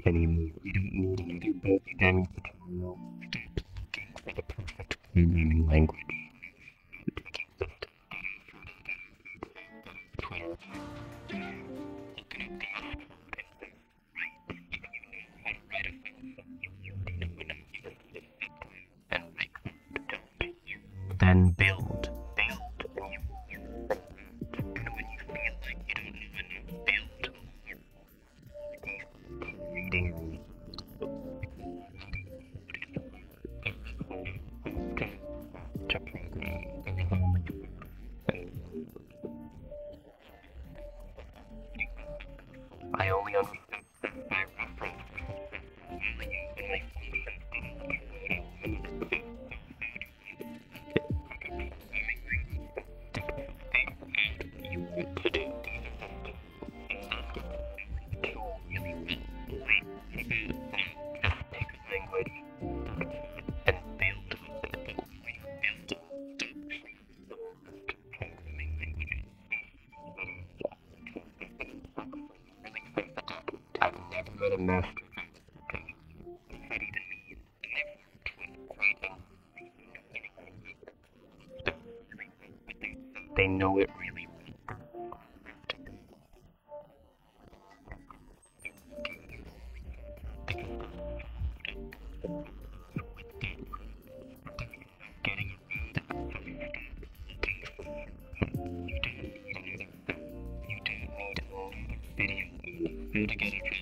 anymore. You don't need another programming tutorial. Stop looking for the perfect programming language. Taking some Twitter. Looking at the code and right. If you know how to write a function, you already know enough and make code. Then build. Build. And when you feel like you don't know enough, build more. Reading. To program. I only understand by reference. Only use my you want to do. Really just pick a language and build. I've never met a master they know it really well. Getting it you don't need another video to get it.